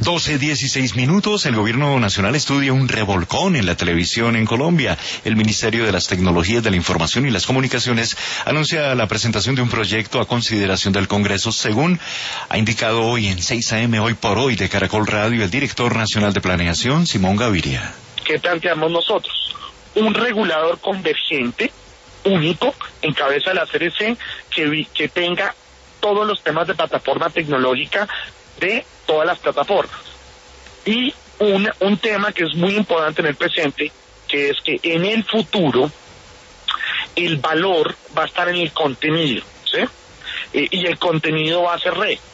12:16. El gobierno nacional estudia un revolcón en la televisión en Colombia. El Ministerio de las Tecnologías de la Información y las Comunicaciones anuncia la presentación de un proyecto a consideración del Congreso, según ha indicado hoy en 6 AM Hoy por Hoy de Caracol Radio el director nacional de Planeación, Simón Gaviria. ¿Qué planteamos nosotros? Un regulador convergente, único, en cabeza de la CRC, que tenga todos los temas de plataforma tecnológica de todas las plataformas. Y un tema que es muy importante en el presente, que es que en el futuro el valor va a estar en el contenido, ¿sí? Y el contenido va a ser red.